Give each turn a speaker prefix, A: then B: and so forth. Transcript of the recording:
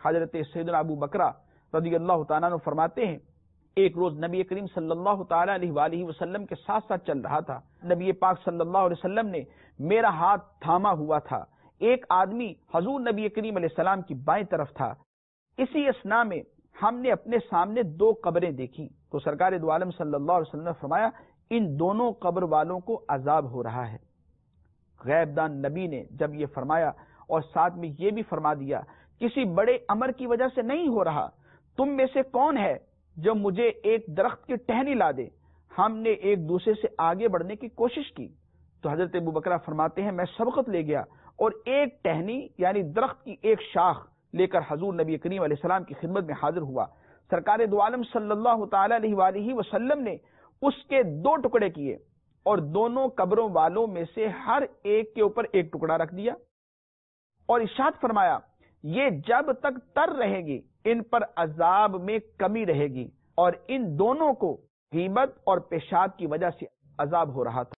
A: حضرت سیدنا ابو بکرہ رضی اللہ تعالیٰ عنہ فرماتے ہیں ایک روز نبی کریم صلی اللہ تعالیٰ علیہ وآلہ وسلم کے ساتھ ساتھ چل رہا تھا. نبی پاک صلی اللہ علیہ وسلم نے میرا ہاتھ تھاما ہوا تھا. ایک آدمی حضور نبی کریم علیہ السلام کی بائیں طرف تھا. اسی اسنا میں ہم نے اپنے سامنے دو قبریں دیکھی تو سرکار دو عالم صلی اللہ علیہ وسلم نے فرمایا ان دونوں قبر والوں کو عذاب ہو رہا ہے. غیب دان نبی نے جب یہ فرمایا اور ساتھ میں یہ بھی فرما دیا کسی بڑے امر کی وجہ سے نہیں ہو رہا، تم میں سے کون ہے جو مجھے ایک درخت کی ٹہنی لا دے. ہم نے ایک دوسرے سے آگے بڑھنے کی کوشش کی تو حضرت ابو بکرہ فرماتے ہیں میں سبقت لے گیا اور ایک ٹہنی یعنی درخت کی ایک شاخ لے کر حضور نبی کریم علیہ السلام کی خدمت میں حاضر ہوا. سرکار دو عالم صلی اللہ تعالی علیہ وآلہ وسلم نے اس کے دو ٹکڑے کیے اور دونوں قبروں والوں میں سے ہر ایک کے اوپر ایک ٹکڑا رکھ دیا اور ارشاد فرمایا یہ جب تک تر رہے گی ان پر عذاب میں کمی رہے گی، اور ان دونوں کو غیبت اور پیشاب کی وجہ سے عذاب ہو رہا تھا.